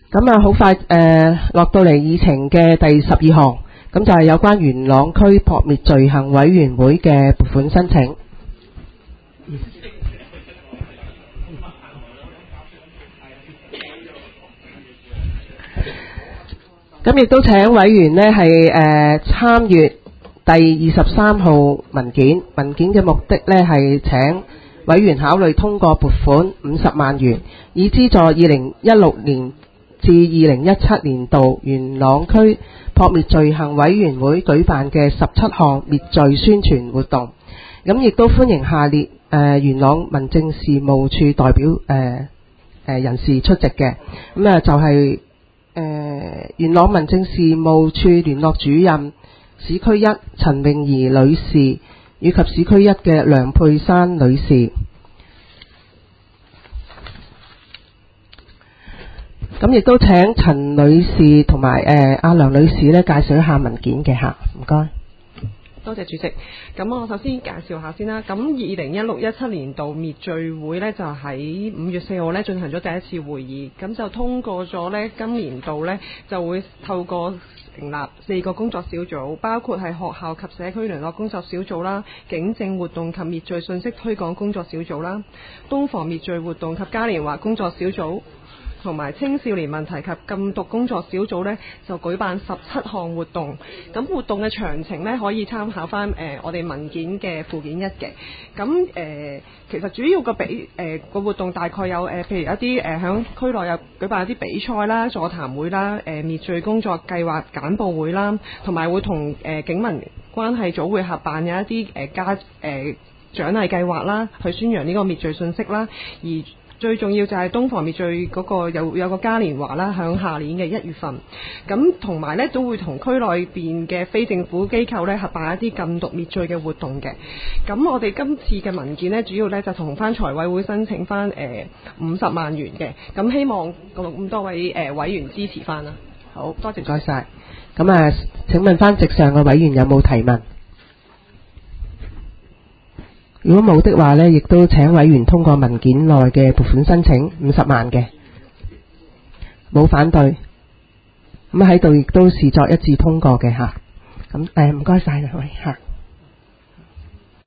咁啊，好快落到嚟議程嘅第12項，咁就係有關元朗區撲滅罪行委員會嘅撥款申請。咁亦都請委員呢係參閱第23號文件嘅目的呢係請委員考慮通過撥款50萬元，以資助2016年至2017年度元朗區撲滅罪行委員會舉辦嘅17項滅罪宣傳活動。咁亦都歡迎下列元朗民政事務處代表人士出席嘅。咁啊就係元朗民政事務處聯絡主任市區1陳詠儀女士，以及市區1嘅梁佩珊女士。咁亦都請陳女士同埋阿梁女士咧介紹一下文件嘅嚇，唔該。 多謝主席。咁我首先介紹下先啦。咁2016-17年度滅罪會呢，就喺5月4號呢進行咗第一次會議，咁就通過咗呢今年度呢就會透過成立4個工作小組，包括係學校及社區聯絡工作小組啦、警政活動及滅罪信息推廣工作小組啦、冬防滅罪活動及嘉年華工作小組，同埋青少年問題及禁毒工作小組呢，就舉辦17項活動。咁活動嘅詳情呢，可以參考翻我哋文件嘅附件1嘅。咁其實主要個活動大概有譬如一啲響區內有舉辦一啲比賽啦、座談會啦、滅罪工作計劃簡報會啦，同埋會同警民關係組會合辦有一啲獎勵計劃啦，去宣揚呢個滅罪信息啦。而最重要就係冬防滅罪嗰個有個嘉年華啦，響下年嘅1月份。咁同埋呢都會同區內邊嘅非政府機構呢合辦一啲禁毒滅罪嘅活動嘅。咁我哋今次嘅文件呢，主要呢就同翻財委會申請翻50萬元嘅。咁希望咁多位委員支持翻啦。好多謝，唔該晒。 咁啊，請問翻席上嘅委員有冇提問？如果冇的話呢，亦都請委員通過文件內嘅撥款申請50萬嘅，冇反對，咁喺度亦都視作一致通過嘅嚇。咁唔該晒兩位嚇。